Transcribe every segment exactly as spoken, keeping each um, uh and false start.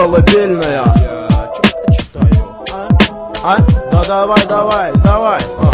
колыбельная. Я четко читаю, а? А? Да давай, давай, давай, а.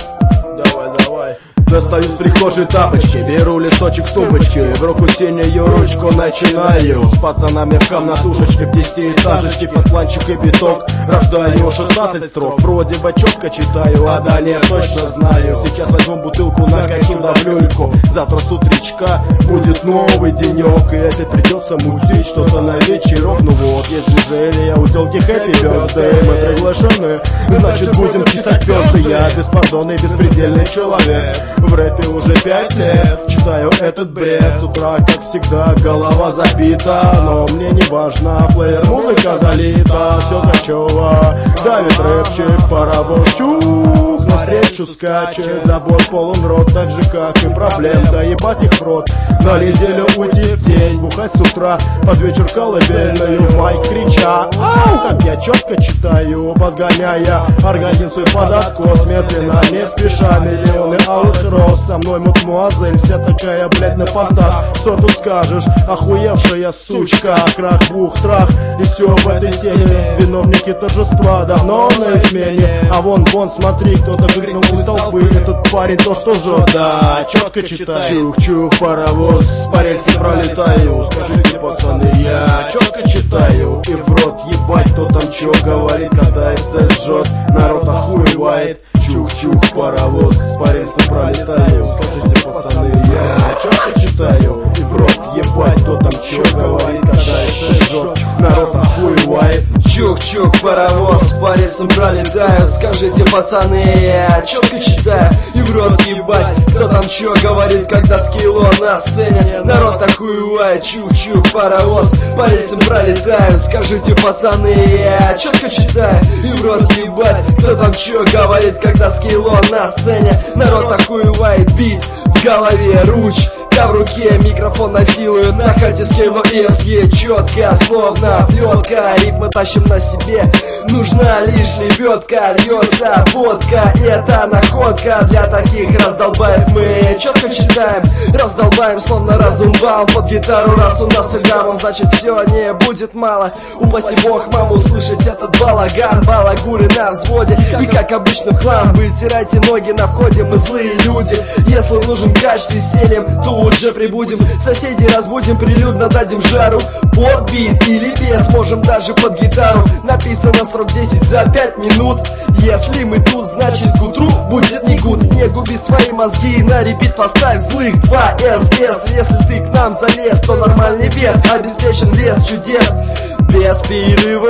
Давай, давай. Достаю с прихожей тапочки, беру листочек с тумбочки, в руку синюю ручку начинаю с пацанами в комнатушечке, в десятиэтажечке, под планчик и биток. Рождаю шестнадцать строк, вроде бы четко читаю, а далее точно знаю. Сейчас возьму бутылку, накачу да в люльку, завтра с утречка будет новый денек, и это придется мутить что-то на вечерок. Ну вот, есть движение, у телки хэппи бёрсдэй, мы приглашены, значит будем писать пёсты. Я беспардонный, беспредельный человек, в рэпе уже пять лет, читаю этот бред. С утра, как всегда, голова забита, но мне не важно, плеер музыка залита. Все качево, давит рэпчик, паровоз чух, навстречу скачет, забор полон рот, так же как и проблем, да ебать их в рот. На неделю уйти в день, бухать с утра, под вечер колыбельную в майк крича. Ау, как я четко читаю, подгоняя организм свой под откос, медленно, не спеша, миллионы алых роз. Со мной мадмуазель, вся такая, блядь, на понтах. Что тут скажешь, охуевшая сучка, крах, бух, трах, и все в этой теме. Виновники торжества давно на измене, а вон, вон, смотри, кто-то выгнал из толпы. Этот парень то, что жжет, да, четко читаю. Чух-чух, паровоз, по рельсам пролетаю. Скажите, пацаны, я четко читаю. И в рот ебать, кто там чё говорит, когда эсэс жжет, народ охуевает. Чух-чух, паровоз, по рельсам пролетаю. Скажите, пацаны, я четко читаю. И в рот ебать, кто там чё говорит, когда эсэс жжет, народ охуевает. Чух-чух, паровоз, по рельсам пролетаю. Скажите, пацаны, я четко читаю. И в рот ебать, кто там чё говорит, когда скилло на сцене, народ охуевает. Чух-чух, паровоз, по рельсам пролетаю. Скажите, пацаны, я четко читаю. И в рот ебать, кто там чё говорит, когда скилло на сцене, народ охуевает. Бит в голове, руч в руке, микрофон насилую на хате скейло СЕ. Четко, словно плетка, рифмы тащим на себе, нужна лишь лебедка. Льется водка, это находка для таких раздолбаев. Мы четко читаем, раздолбаем, словно разумбаум под гитару. Раз у нас играм, значит все не будет мало. Упаси бог маму услышать этот балаган. Балагуры на взводе и как обычно в хлам. Вытирайте ноги на входе, мы злые люди. Если нужен кач с весельем, то уже прибудем, соседей разбудим, прилюдно дадим жару. Под бит или без, можем даже под гитару. Написано строк десять за пять минут. Если мы тут, значит к утру будет не гуд. Не губи свои мозги, на репит поставь злых два эс эс. Если ты к нам залез, то нормальный вес, обеспечен лес чудес. Без перерывов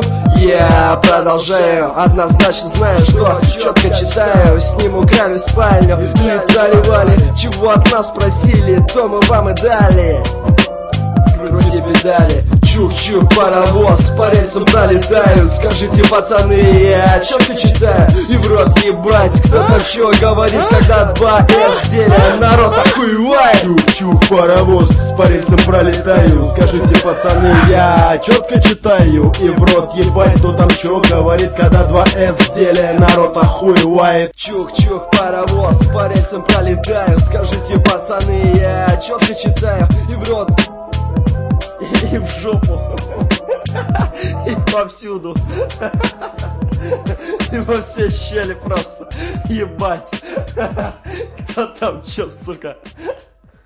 я продолжаю, однозначно знаю, что четко читаю. Сниму крали в спальню, летали-вали, чего от нас просили, то мы вам и дали. Крути педали, чух-чух, паровоз, по рельсам пролетаю. Скажите, пацаны, я четко читаю. И в рот ебать, кто там чё говорит, когда два эс делят, народ охуевает. Чух-чух, паровоз, по рельсам пролетаю. Скажите, пацаны, я четко читаю. И в рот ебать, кто там чё говорит, когда два эс делят, народ охуевает. Чух-чух, паровоз, по рельсам пролетаю. Скажите, пацаны, я четко читаю. И в рот и в жопу, и повсюду, и во все щели просто, ебать, кто там чё, сука.